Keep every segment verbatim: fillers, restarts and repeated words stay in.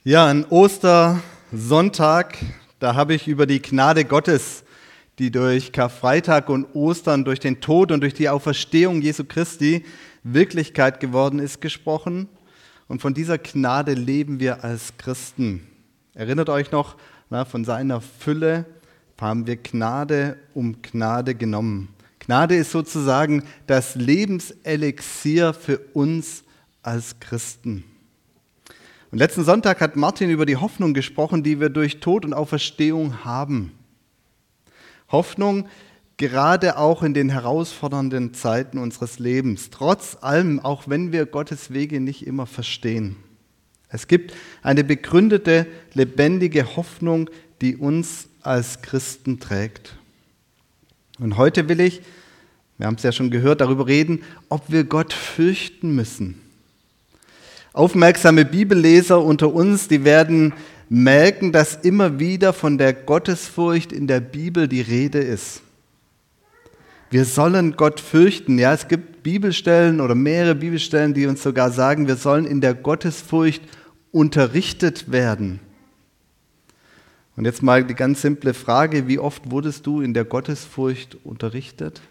Ja, an Ostersonntag, da habe ich über die Gnade Gottes, die durch Karfreitag und Ostern, durch den Tod und durch die Auferstehung Jesu Christi Wirklichkeit geworden ist, gesprochen. Und von dieser Gnade leben wir als Christen. Erinnert euch noch, na, von seiner Fülle haben wir Gnade um Gnade genommen. Gnade ist sozusagen das Lebenselixier für uns als Christen. Und letzten Sonntag hat Martin über die Hoffnung gesprochen, die wir durch Tod und Auferstehung haben. Hoffnung gerade auch in den herausfordernden Zeiten unseres Lebens. Trotz allem, auch wenn wir Gottes Wege nicht immer verstehen. Es gibt eine begründete, lebendige Hoffnung, die uns als Christen trägt. Und heute will ich, wir haben es ja schon gehört, darüber reden, ob wir Gott fürchten müssen. Aufmerksame Bibelleser unter uns, die werden merken, dass immer wieder von der Gottesfurcht in der Bibel die Rede ist. Wir sollen Gott fürchten. Ja, es gibt Bibelstellen oder mehrere Bibelstellen, die uns sogar sagen, wir sollen in der Gottesfurcht unterrichtet werden. Und jetzt mal die ganz simple Frage, wie oft wurdest du in der Gottesfurcht unterrichtet?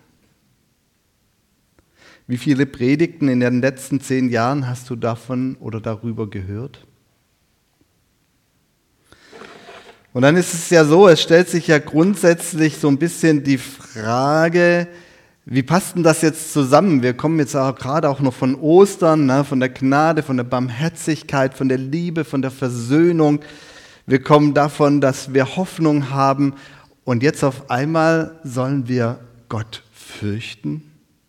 Wie viele Predigten in den letzten zehn Jahren hast du davon oder darüber gehört? Und dann ist es ja so, es stellt sich ja grundsätzlich so ein bisschen die Frage, wie passt denn das jetzt zusammen? Wir kommen jetzt auch gerade auch noch von Ostern, ne, von der Gnade, von der Barmherzigkeit, von der Liebe, von der Versöhnung. Wir kommen davon, dass wir Hoffnung haben und jetzt auf einmal sollen wir Gott fürchten?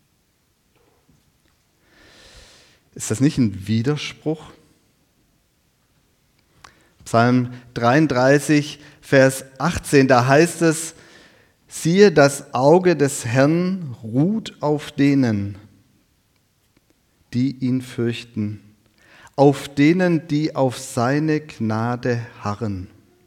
Ist das nicht ein Widerspruch? Psalm dreiunddreißig, Vers achtzehn, da heißt es, siehe, das Auge des Herrn ruht auf denen, die ihn fürchten, auf denen, die auf seine Gnade harren.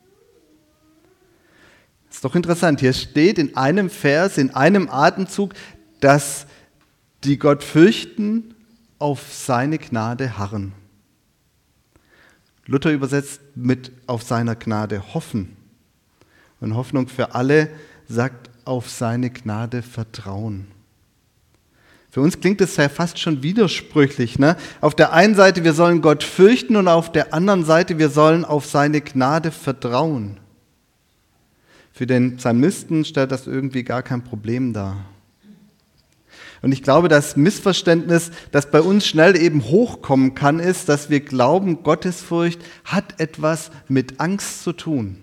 Ist doch interessant, hier steht in einem Vers, in einem Atemzug, dass die Gott fürchten, auf seine Gnade harren. Luther übersetzt mit auf seiner Gnade hoffen. Und Hoffnung für alle sagt auf seine Gnade vertrauen. Für uns klingt es ja fast schon widersprüchlich, ne? Auf der einen Seite, wir sollen Gott fürchten und auf der anderen Seite, wir sollen auf seine Gnade vertrauen. Für den Psalmisten stellt das irgendwie gar kein Problem dar. Und ich glaube, das Missverständnis, das bei uns schnell eben hochkommen kann, ist, dass wir glauben, Gottesfurcht hat etwas mit Angst zu tun.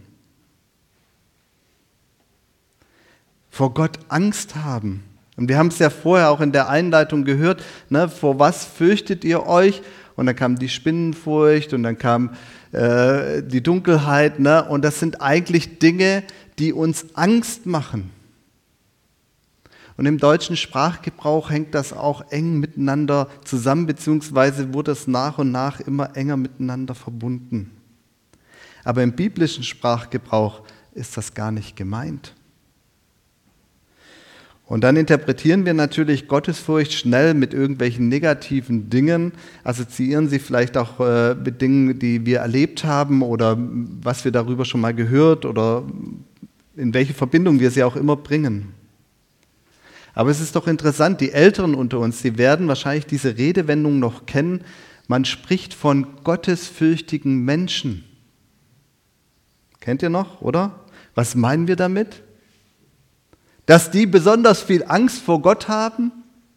Vor Gott Angst haben. Und wir haben es ja vorher auch in der Einleitung gehört, ne, vor was fürchtet ihr euch? Und dann kam die Spinnenfurcht und dann kam äh, die Dunkelheit. Ne? Und das sind eigentlich Dinge, die uns Angst machen. Und im deutschen Sprachgebrauch hängt das auch eng miteinander zusammen, beziehungsweise wurde es nach und nach immer enger miteinander verbunden. Aber im biblischen Sprachgebrauch ist das gar nicht gemeint. Und dann interpretieren wir natürlich Gottesfurcht schnell mit irgendwelchen negativen Dingen, assoziieren sie vielleicht auch äh, mit Dingen, die wir erlebt haben oder was wir darüber schon mal gehört oder in welche Verbindung wir sie auch immer bringen. Aber es ist doch interessant, die Älteren unter uns, die werden wahrscheinlich diese Redewendung noch kennen. Man spricht von gottesfürchtigen Menschen. Kennt ihr noch, oder? Was meinen wir damit? Dass die besonders viel Angst vor Gott haben?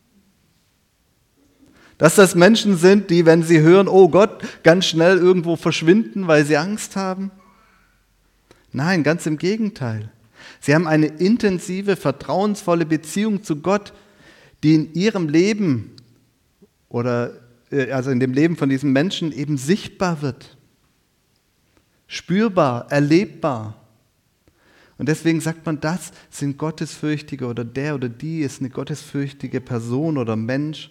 Dass das Menschen sind, die, wenn sie hören, oh Gott, ganz schnell irgendwo verschwinden, weil sie Angst haben? Nein, ganz im Gegenteil. Sie haben eine intensive, vertrauensvolle Beziehung zu Gott, die in ihrem Leben oder also in dem Leben von diesem Menschen eben sichtbar wird, spürbar, erlebbar. Und deswegen sagt man, das sind Gottesfürchtige oder der oder die ist eine gottesfürchtige Person oder Mensch.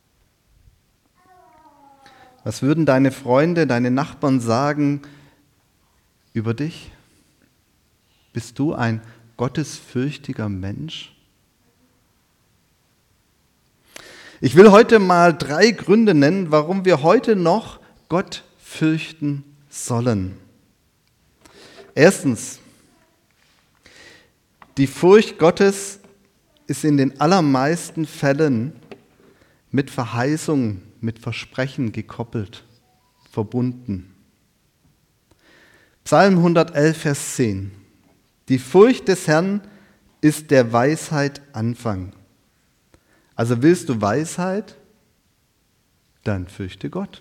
Was würden deine Freunde, deine Nachbarn sagen über dich? Bist du ein gottesfürchtiger Mensch? Ich will heute mal drei Gründe nennen, warum wir heute noch Gott fürchten sollen. Erstens, die Furcht Gottes ist in den allermeisten Fällen mit Verheißungen, mit Versprechen gekoppelt, verbunden. Psalm hundertelf, Vers zehn. Die Furcht des Herrn ist der Weisheit Anfang. Also willst du Weisheit? Dann fürchte Gott.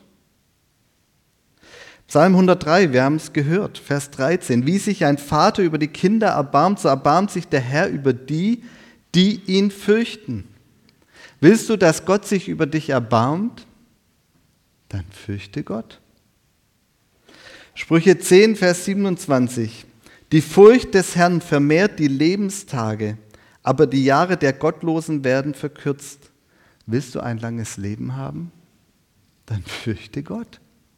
Psalm hundertdrei, wir haben es gehört, Vers dreizehn. Wie sich ein Vater über die Kinder erbarmt, so erbarmt sich der Herr über die, die ihn fürchten. Willst du, dass Gott sich über dich erbarmt? Dann fürchte Gott. Sprüche zehn, Vers siebenundzwanzig. Die Furcht des Herrn vermehrt die Lebenstage, aber die Jahre der Gottlosen werden verkürzt. Willst du ein langes Leben haben? Dann fürchte Gott.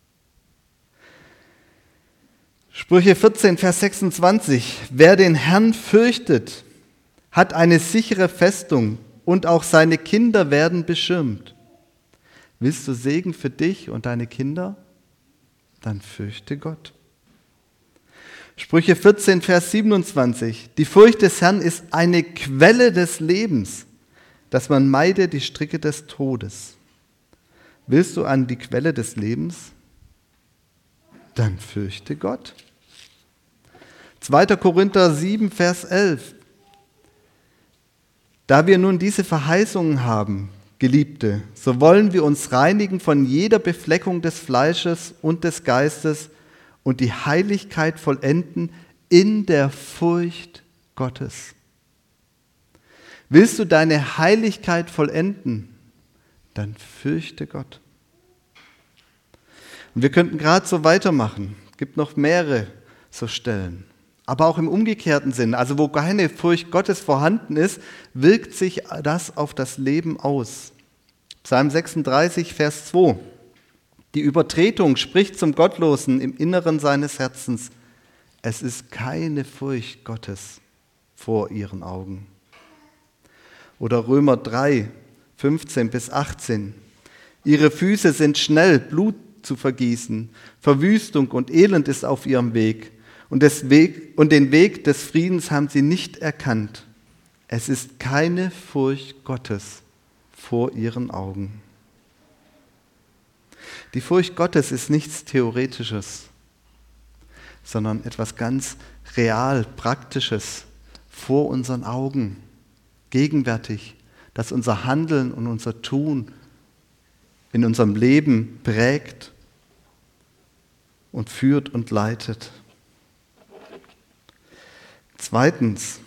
Sprüche vierzehn, Vers sechsundzwanzig. Wer den Herrn fürchtet, hat eine sichere Festung und auch seine Kinder werden beschirmt. Willst du Segen für dich und deine Kinder? Dann fürchte Gott. Sprüche vierzehn, Vers siebenundzwanzig. Die Furcht des Herrn ist eine Quelle des Lebens, dass man meide die Stricke des Todes. Willst du an die Quelle des Lebens? Dann fürchte Gott. zweiter Korinther sieben, Vers elf. Da wir nun diese Verheißungen haben, Geliebte, so wollen wir uns reinigen von jeder Befleckung des Fleisches und des Geistes und die Heiligkeit vollenden in der Furcht Gottes. Willst du deine Heiligkeit vollenden? Dann fürchte Gott. Und wir könnten gerade so weitermachen. Es gibt noch mehrere so Stellen. Aber auch im umgekehrten Sinn, also wo keine Furcht Gottes vorhanden ist, wirkt sich das auf das Leben aus. Psalm sechsunddreißig, Vers zwei. Die Übertretung spricht zum Gottlosen im Inneren seines Herzens. Es ist keine Furcht Gottes vor ihren Augen. Oder Römer drei, fünfzehn bis achtzehn. Ihre Füße sind schnell, Blut zu vergießen. Verwüstung und Elend ist auf ihrem Weg. Und, des Weg, und den Weg des Friedens haben sie nicht erkannt. Es ist keine Furcht Gottes vor ihren Augen. Die Furcht Gottes ist nichts Theoretisches, sondern etwas ganz real, Praktisches vor unseren Augen, gegenwärtig, das unser Handeln und unser Tun in unserem Leben prägt und führt und leitet. Zweitens,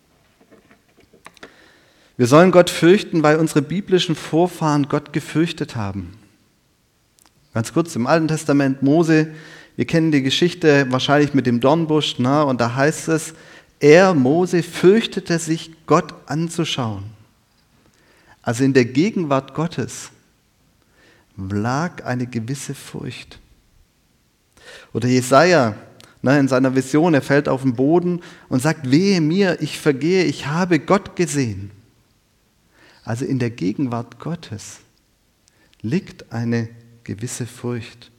wir sollen Gott fürchten, weil unsere biblischen Vorfahren Gott gefürchtet haben. Ganz kurz, im Alten Testament Mose, wir kennen die Geschichte wahrscheinlich mit dem Dornbusch, ne? Und da heißt es, er, Mose, fürchtete sich, Gott anzuschauen. Also in der Gegenwart Gottes lag eine gewisse Furcht. Oder Jesaja, ne, in seiner Vision, er fällt auf den Boden und sagt, wehe mir, ich vergehe, ich habe Gott gesehen. Also in der Gegenwart Gottes liegt eine gewisse Furcht.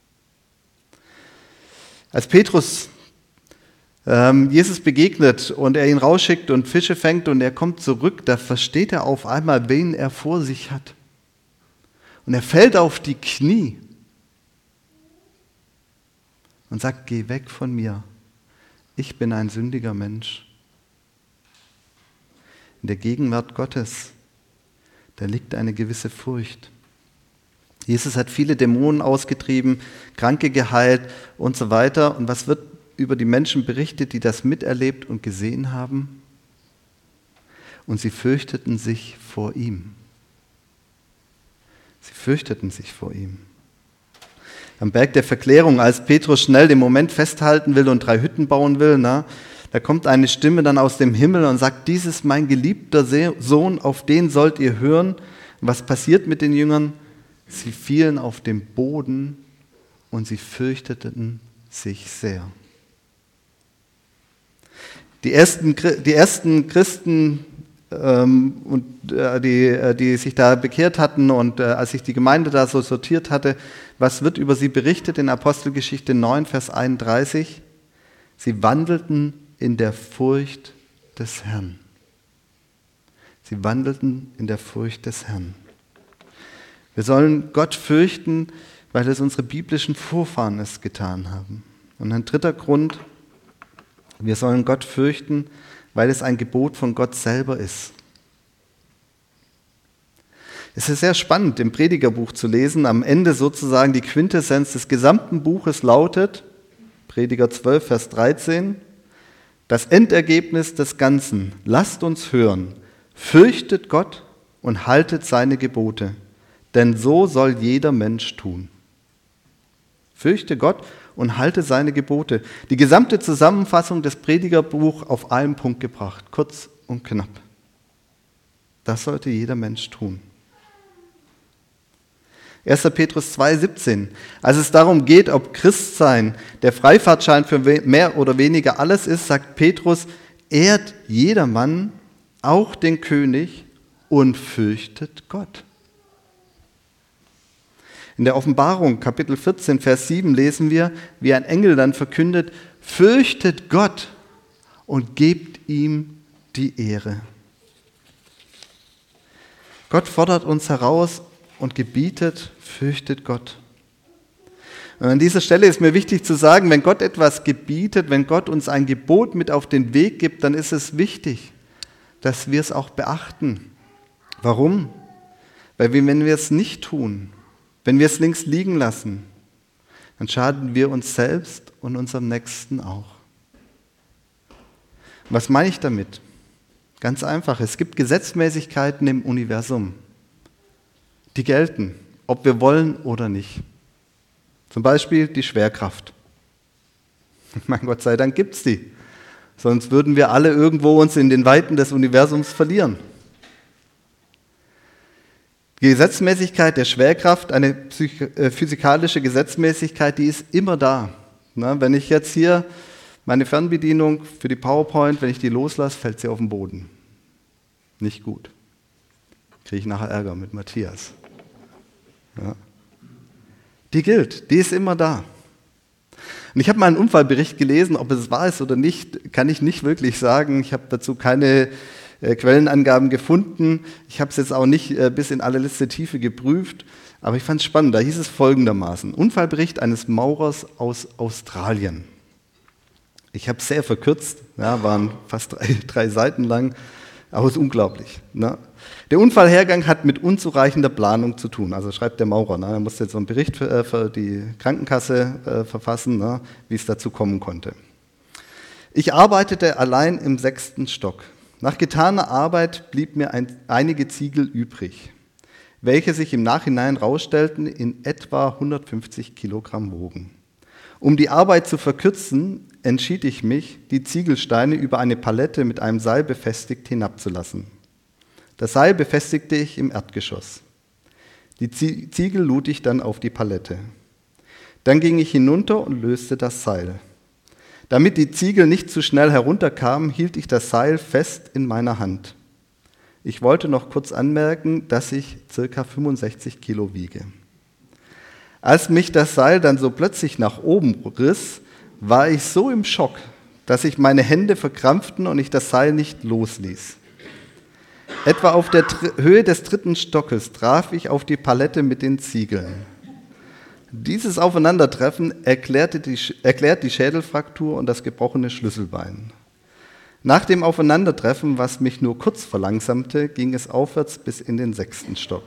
Als Petrus ähm, Jesus begegnet und er ihn rausschickt und Fische fängt und er kommt zurück, da versteht er auf einmal, wen er vor sich hat. Und er fällt auf die Knie und sagt, geh weg von mir, ich bin ein sündiger Mensch. In der Gegenwart Gottes, da liegt eine gewisse Furcht. Jesus hat viele Dämonen ausgetrieben, Kranke geheilt und so weiter. Und was wird über die Menschen berichtet, die das miterlebt und gesehen haben? Und sie fürchteten sich vor ihm. Sie fürchteten sich vor ihm. Am Berg der Verklärung, als Petrus schnell den Moment festhalten will und drei Hütten bauen will, na, da kommt eine Stimme dann aus dem Himmel und sagt, dies ist mein geliebter Sohn, auf den sollt ihr hören. Und was passiert mit den Jüngern? Sie fielen auf den Boden und sie fürchteten sich sehr. Die ersten, die ersten Christen ähm, und äh, die, äh, die sich da bekehrt hatten und äh, als sich die Gemeinde da so sortiert hatte, was wird über sie berichtet in Apostelgeschichte neun, Vers einunddreißig? Sie wandelten in der Furcht des Herrn. Sie wandelten in der Furcht des Herrn. Wir sollen Gott fürchten, weil es unsere biblischen Vorfahren es getan haben. Und ein dritter Grund, wir sollen Gott fürchten, weil es ein Gebot von Gott selber ist. Es ist sehr spannend, im Predigerbuch zu lesen. Am Ende sozusagen die Quintessenz des gesamten Buches lautet, Prediger zwölf, Vers dreizehn, das Endergebnis des Ganzen, lasst uns hören, fürchtet Gott und haltet seine Gebote, denn so soll jeder Mensch tun. Fürchte Gott und halte seine Gebote. Die gesamte Zusammenfassung des Predigerbuchs auf einen Punkt gebracht, kurz und knapp. Das sollte jeder Mensch tun. erster Petrus zwei, siebzehn. Als es darum geht, ob Christsein der Freifahrtschein für mehr oder weniger alles ist, sagt Petrus, ehrt jedermann, auch den König, und fürchtet Gott. In der Offenbarung, Kapitel vierzehn, Vers sieben, lesen wir, wie ein Engel dann verkündet, fürchtet Gott und gebt ihm die Ehre. Gott fordert uns heraus und gebietet, fürchtet Gott. Und an dieser Stelle ist mir wichtig zu sagen, wenn Gott etwas gebietet, wenn Gott uns ein Gebot mit auf den Weg gibt, dann ist es wichtig, dass wir es auch beachten. Warum? Weil wir, wenn wir es nicht tun, wenn wir es links liegen lassen, dann schaden wir uns selbst und unserem Nächsten auch. Was meine ich damit? Ganz einfach, es gibt Gesetzmäßigkeiten im Universum, die gelten, ob wir wollen oder nicht. Zum Beispiel die Schwerkraft. Mein Gott sei Dank gibt es die. Sonst würden wir alle irgendwo uns in den Weiten des Universums verlieren. Die Gesetzmäßigkeit der Schwerkraft, eine physikalische Gesetzmäßigkeit, die ist immer da. Na, wenn ich jetzt hier meine Fernbedienung für die PowerPoint, wenn ich die loslasse, fällt sie auf den Boden. Nicht gut. Kriege ich nachher Ärger mit Matthias. Ja. Die gilt, die ist immer da. Und ich habe mal einen Unfallbericht gelesen, ob es wahr ist oder nicht, kann ich nicht wirklich sagen. Ich habe dazu keine äh, Quellenangaben gefunden. Ich habe es jetzt auch nicht äh, bis in allerletzte Tiefe geprüft, aber ich fand es spannend. Da hieß es folgendermaßen: Unfallbericht eines Maurers aus Australien. Ich habe es sehr verkürzt, ja, waren fast drei, drei Seiten lang, aber es ist unglaublich. Ne? Der Unfallhergang hat mit unzureichender Planung zu tun. Also schreibt der Maurer, ne? Er musste jetzt so einen Bericht für, äh, für die Krankenkasse äh, verfassen, ne? Wie es dazu kommen konnte. Ich arbeitete allein im sechsten Stock. Nach getaner Arbeit blieb mir ein, einige Ziegel übrig, welche sich im Nachhinein rausstellten, in etwa hundertfünfzig Kilogramm wogen. Um die Arbeit zu verkürzen, entschied ich mich, die Ziegelsteine über eine Palette mit einem Seil befestigt hinabzulassen. Das Seil befestigte ich im Erdgeschoss. Die Ziegel lud ich dann auf die Palette. Dann ging ich hinunter und löste das Seil. Damit die Ziegel nicht zu schnell herunterkamen, hielt ich das Seil fest in meiner Hand. Ich wollte noch kurz anmerken, dass ich ca. fünfundsechzig Kilo wiege. Als mich das Seil dann so plötzlich nach oben riss, war ich so im Schock, dass sich meine Hände verkrampften und ich das Seil nicht losließ. Etwa auf der Tr- Höhe des dritten Stockes traf ich auf die Palette mit den Ziegeln. Dieses Aufeinandertreffen erklärte die, erklärt die Schädelfraktur und das gebrochene Schlüsselbein. Nach dem Aufeinandertreffen, was mich nur kurz verlangsamte, ging es aufwärts bis in den sechsten Stock.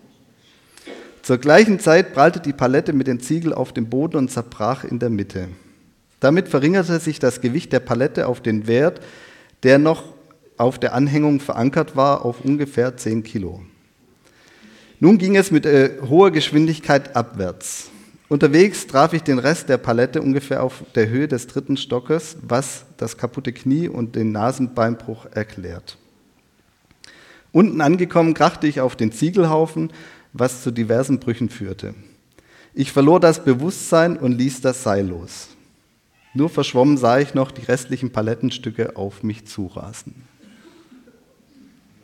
Zur gleichen Zeit prallte die Palette mit den Ziegeln auf den Boden und zerbrach in der Mitte. Damit verringerte sich das Gewicht der Palette auf den Wert, der noch auf der Anhängung verankert war, auf ungefähr zehn Kilo. Nun ging es mit äh, hoher Geschwindigkeit abwärts. Unterwegs traf ich den Rest der Palette ungefähr auf der Höhe des dritten Stockes, was das kaputte Knie und den Nasenbeinbruch erklärt. Unten angekommen krachte ich auf den Ziegelhaufen, was zu diversen Brüchen führte. Ich verlor das Bewusstsein und ließ das Seil los. Nur verschwommen sah ich noch die restlichen Palettenstücke auf mich zurasen.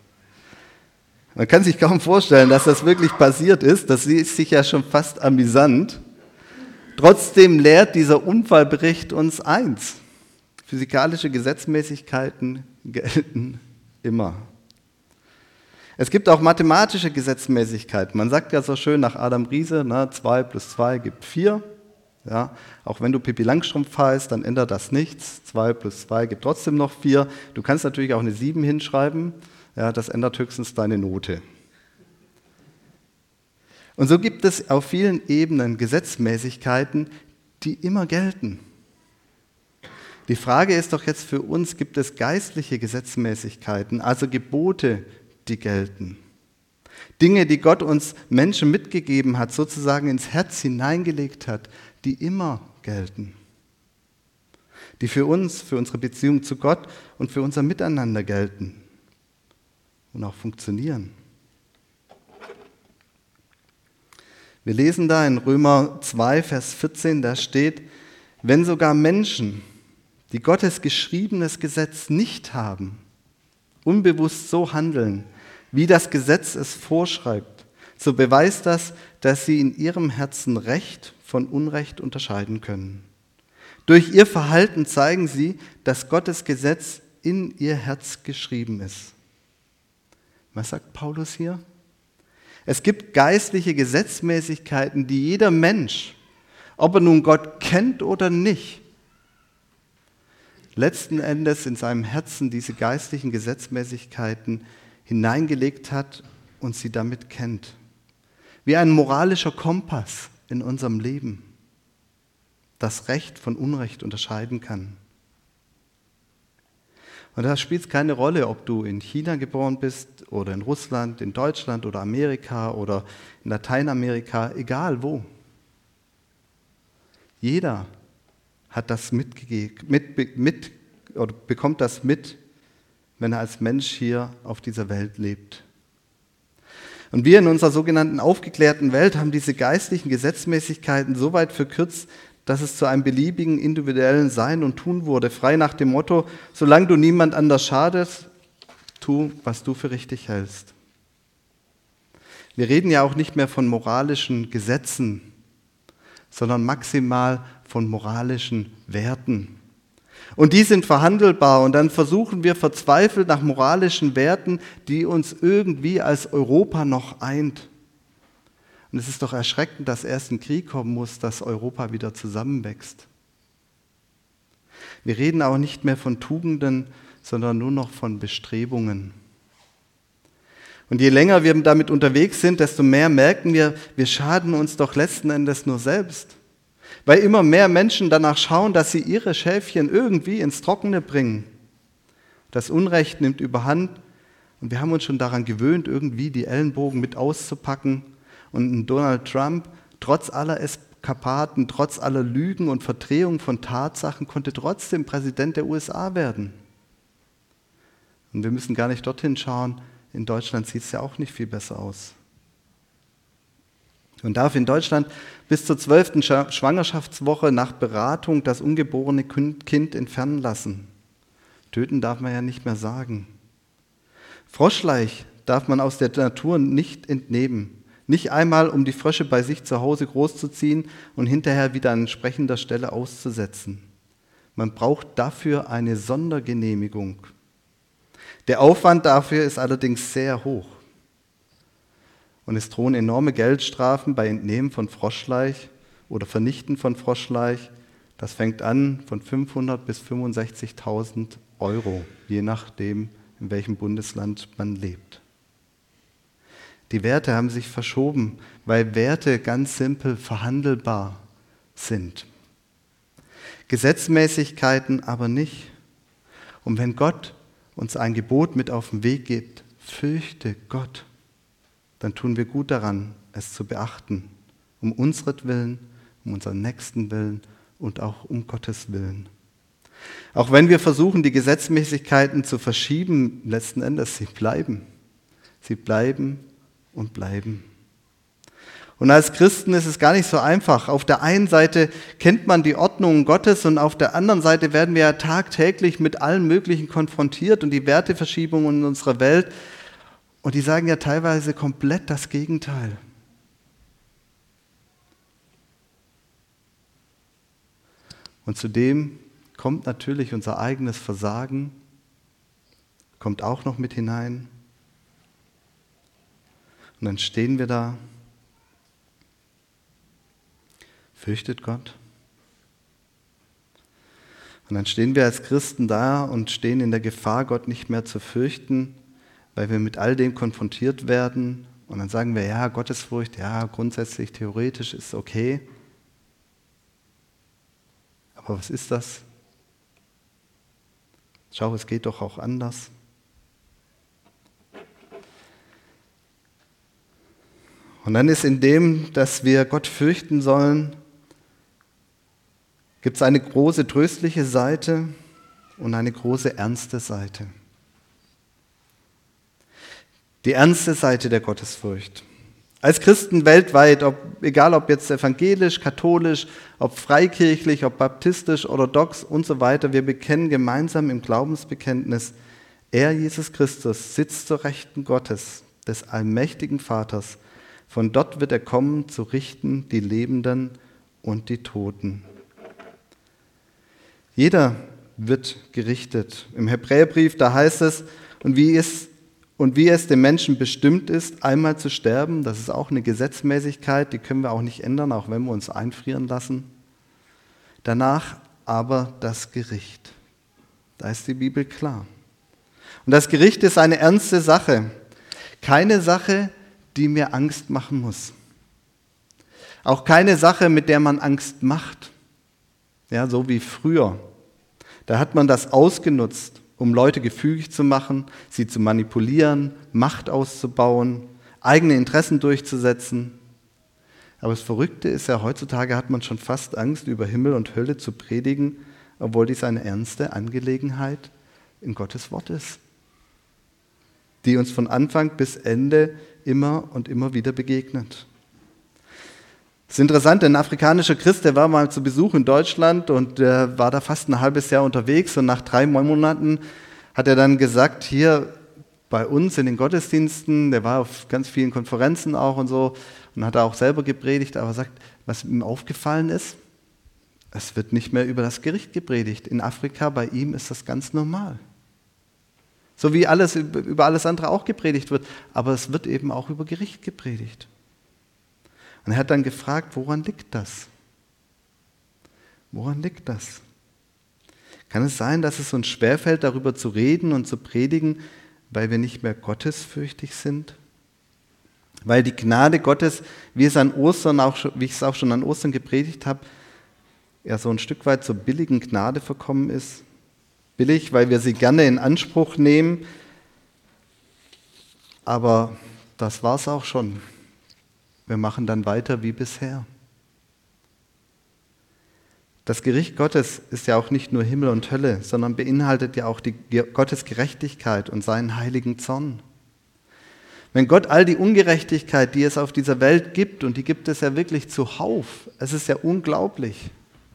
Man kann sich kaum vorstellen, dass das wirklich passiert ist. Das ist sich ja schon fast amüsant. Trotzdem lehrt dieser Unfallbericht uns eins. Physikalische Gesetzmäßigkeiten gelten immer. Es gibt auch mathematische Gesetzmäßigkeiten. Man sagt ja so schön nach Adam Riese, ne, zwei plus zwei gibt vier. Ja, auch wenn du Pippi Langstrumpf heißt, dann ändert das nichts. zwei plus zwei gibt trotzdem noch vier. Du kannst natürlich auch eine sieben hinschreiben. Ja, das ändert höchstens deine Note. Und so gibt es auf vielen Ebenen Gesetzmäßigkeiten, die immer gelten. Die Frage ist doch jetzt für uns, gibt es geistliche Gesetzmäßigkeiten, also Gebote, die gelten? Dinge, die Gott uns Menschen mitgegeben hat, sozusagen ins Herz hineingelegt hat, die immer gelten. Die für uns, für unsere Beziehung zu Gott und für unser Miteinander gelten und auch funktionieren. Wir lesen da in Römer zwei, Vers vierzehn, da steht, wenn sogar Menschen, die Gottes geschriebenes Gesetz nicht haben, unbewusst so handeln, wie das Gesetz es vorschreibt, so beweist das, dass sie in ihrem Herzen Recht von Unrecht unterscheiden können. Durch ihr Verhalten zeigen sie, dass Gottes Gesetz in ihr Herz geschrieben ist. Was sagt Paulus hier? Es gibt geistliche Gesetzmäßigkeiten, die jeder Mensch, ob er nun Gott kennt oder nicht, letzten Endes in seinem Herzen diese geistlichen Gesetzmäßigkeiten hineingelegt hat und sie damit kennt. Wie ein moralischer Kompass in unserem Leben, das Recht von Unrecht unterscheiden kann. Und da spielt es keine Rolle, ob du in China geboren bist oder in Russland, in Deutschland oder Amerika oder in Lateinamerika, egal wo. Jeder hat das mitgegeben, mit, mit, oder bekommt das mit, wenn er als Mensch hier auf dieser Welt lebt. Und wir in unserer sogenannten aufgeklärten Welt haben diese geistlichen Gesetzmäßigkeiten so weit verkürzt, dass es zu einem beliebigen individuellen Sein und Tun wurde, frei nach dem Motto, solange du niemand anders schadest, tu, was du für richtig hältst. Wir reden ja auch nicht mehr von moralischen Gesetzen, sondern maximal von moralischen Werten. Und die sind verhandelbar und dann versuchen wir verzweifelt nach moralischen Werten, die uns irgendwie als Europa noch eint. Und es ist doch erschreckend, dass erst ein Krieg kommen muss, dass Europa wieder zusammenwächst. Wir reden auch nicht mehr von Tugenden, sondern nur noch von Bestrebungen. Und je länger wir damit unterwegs sind, desto mehr merken wir, wir schaden uns doch letzten Endes nur selbst. Weil immer mehr Menschen danach schauen, dass sie ihre Schäfchen irgendwie ins Trockene bringen. Das Unrecht nimmt überhand und wir haben uns schon daran gewöhnt, irgendwie die Ellenbogen mit auszupacken. Und ein Donald Trump, trotz aller Eskapaden, trotz aller Lügen und Verdrehung von Tatsachen, konnte trotzdem Präsident der U S A werden. Und wir müssen gar nicht dorthin schauen, in Deutschland sieht es ja auch nicht viel besser aus. Und darf in Deutschland bis zur zwölften Schwangerschaftswoche nach Beratung das ungeborene Kind entfernen lassen. Töten darf man ja nicht mehr sagen. Froschleich darf man aus der Natur nicht entnehmen. Nicht einmal, um die Frösche bei sich zu Hause großzuziehen und hinterher wieder an entsprechender Stelle auszusetzen. Man braucht dafür eine Sondergenehmigung. Der Aufwand dafür ist allerdings sehr hoch. Und es drohen enorme Geldstrafen bei Entnehmen von Froschleich oder Vernichten von Froschleich. Das fängt an von fünfhundert bis fünfundsechzigtausend Euro, je nachdem, in welchem Bundesland man lebt. Die Werte haben sich verschoben, weil Werte ganz simpel verhandelbar sind. Gesetzmäßigkeiten aber nicht. Und wenn Gott uns ein Gebot mit auf den Weg gibt, fürchte Gott, dann tun wir gut daran, es zu beachten, um unsretwillen, um unseren Nächsten willen und auch um Gottes Willen. Auch wenn wir versuchen, die Gesetzmäßigkeiten zu verschieben, letzten Endes, sie bleiben. Sie bleiben und bleiben. Und als Christen ist es gar nicht so einfach. Auf der einen Seite kennt man die Ordnung Gottes und auf der anderen Seite werden wir ja tagtäglich mit allen Möglichen konfrontiert und die Werteverschiebungen in unserer Welt. Und die sagen ja teilweise komplett das Gegenteil. Und zudem kommt natürlich unser eigenes Versagen, kommt auch noch mit hinein. Und dann stehen wir da. Fürchtet Gott? Und dann stehen wir als Christen da und stehen in der Gefahr, Gott nicht mehr zu fürchten, weil wir mit all dem konfrontiert werden. Und dann sagen wir, ja, Gottesfurcht, ja, grundsätzlich, theoretisch ist okay. Aber was ist das? Schau, es geht doch auch anders. Und dann ist in dem, dass wir Gott fürchten sollen, gibt es eine große tröstliche Seite und eine große ernste Seite. Die ernste Seite der Gottesfurcht. Als Christen weltweit, ob, egal ob jetzt evangelisch, katholisch, ob freikirchlich, ob baptistisch, orthodox und so weiter, wir bekennen gemeinsam im Glaubensbekenntnis, er, Jesus Christus, sitzt zur Rechten Gottes, des allmächtigen Vaters. Von dort wird er kommen, zu richten die Lebenden und die Toten. Jeder wird gerichtet. Im Hebräerbrief, da heißt es, und wie es Und wie es dem Menschen bestimmt ist, einmal zu sterben, das ist auch eine Gesetzmäßigkeit, die können wir auch nicht ändern, auch wenn wir uns einfrieren lassen. Danach aber das Gericht. Da ist die Bibel klar. Und das Gericht ist eine ernste Sache. Keine Sache, die mir Angst machen muss. Auch keine Sache, mit der man Angst macht. Ja, so wie früher. Da hat man das ausgenutzt, um Leute gefügig zu machen, sie zu manipulieren, Macht auszubauen, eigene Interessen durchzusetzen. Aber das Verrückte ist ja, heutzutage hat man schon fast Angst, über Himmel und Hölle zu predigen, obwohl dies eine ernste Angelegenheit in Gottes Wort ist, die uns von Anfang bis Ende immer und immer wieder begegnet. Das ist interessant, ein afrikanischer Christ, der war mal zu Besuch in Deutschland und der war da fast ein halbes Jahr unterwegs und nach drei Monaten hat er dann gesagt, hier bei uns in den Gottesdiensten, der war auf ganz vielen Konferenzen auch und so und hat auch selber gepredigt, aber sagt, was ihm aufgefallen ist, es wird nicht mehr über das Gericht gepredigt. In Afrika, bei ihm ist das ganz normal. So wie alles über alles andere auch gepredigt wird, aber es wird eben auch über Gericht gepredigt. Und er hat dann gefragt, woran liegt das? Woran liegt das? Kann es sein, dass es uns schwerfällt, darüber zu reden und zu predigen, weil wir nicht mehr gottesfürchtig sind? Weil die Gnade Gottes, wie es an Ostern auch, wie ich es auch schon an Ostern gepredigt habe, ja so ein Stück weit zur billigen Gnade verkommen ist. Billig, weil wir sie gerne in Anspruch nehmen, aber das war es auch schon. Wir machen dann weiter wie bisher. Das Gericht Gottes ist ja auch nicht nur Himmel und Hölle, sondern beinhaltet ja auch die Gottes Gerechtigkeit und seinen heiligen Zorn. Wenn Gott all die Ungerechtigkeit, die es auf dieser Welt gibt, und die gibt es ja wirklich zuhauf, es ist ja unglaublich.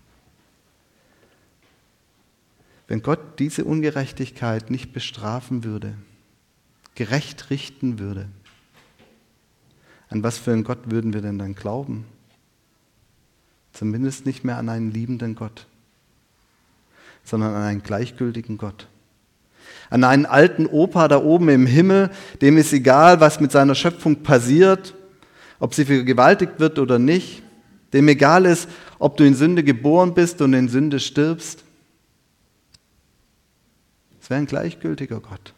Wenn Gott diese Ungerechtigkeit nicht bestrafen würde, gerecht richten würde, an was für einen Gott würden wir denn dann glauben? Zumindest nicht mehr an einen liebenden Gott, sondern an einen gleichgültigen Gott. An einen alten Opa da oben im Himmel, dem ist egal, was mit seiner Schöpfung passiert, ob sie vergewaltigt wird oder nicht, dem egal ist, ob du in Sünde geboren bist und in Sünde stirbst. Es wäre ein gleichgültiger Gott.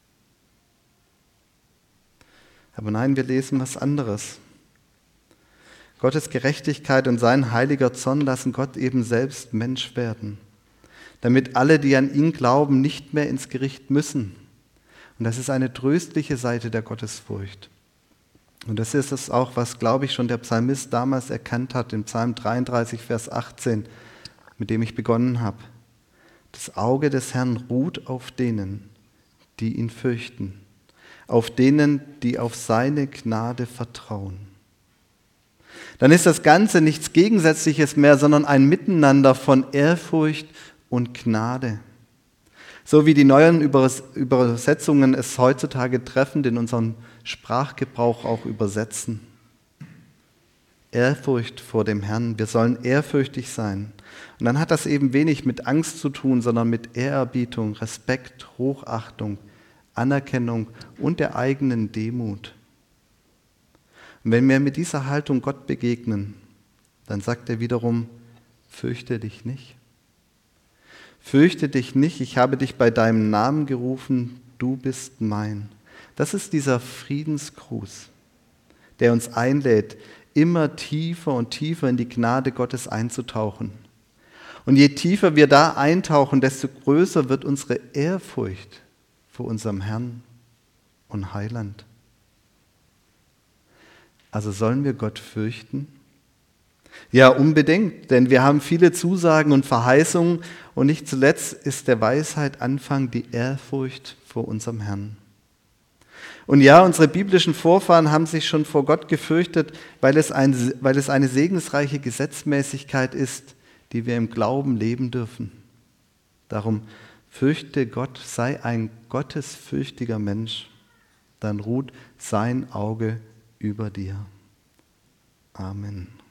Aber nein, wir lesen was anderes. Gottes Gerechtigkeit und sein heiliger Zorn lassen Gott eben selbst Mensch werden, damit alle, die an ihn glauben, nicht mehr ins Gericht müssen. Und das ist eine tröstliche Seite der Gottesfurcht. Und das ist es auch, was, glaube ich, schon der Psalmist damals erkannt hat, in Psalm dreiunddreißig, Vers achtzehn, mit dem ich begonnen habe. Das Auge des Herrn ruht auf denen, die ihn fürchten, auf denen, die auf seine Gnade vertrauen. Dann ist das Ganze nichts Gegensätzliches mehr, sondern ein Miteinander von Ehrfurcht und Gnade. So wie die neuen Übersetzungen es heutzutage treffend in unserem Sprachgebrauch auch übersetzen. Ehrfurcht vor dem Herrn, wir sollen ehrfürchtig sein. Und dann hat das eben wenig mit Angst zu tun, sondern mit Ehrerbietung, Respekt, Hochachtung, Anerkennung und der eigenen Demut. Und wenn wir mit dieser Haltung Gott begegnen, dann sagt er wiederum, fürchte dich nicht. Fürchte dich nicht, ich habe dich bei deinem Namen gerufen, du bist mein. Das ist dieser Friedensgruß, der uns einlädt, immer tiefer und tiefer in die Gnade Gottes einzutauchen. Und je tiefer wir da eintauchen, desto größer wird unsere Ehrfurcht vor unserem Herrn und Heiland. Also sollen wir Gott fürchten? Ja, unbedingt, denn wir haben viele Zusagen und Verheißungen und nicht zuletzt ist der Weisheit Anfang die Ehrfurcht vor unserem Herrn. Und ja, unsere biblischen Vorfahren haben sich schon vor Gott gefürchtet, weil es, ein, weil es eine segensreiche Gesetzmäßigkeit ist, die wir im Glauben leben dürfen. Darum fürchte Gott, sei ein gottesfürchtiger Mensch, dann ruht sein Auge über dir. Amen.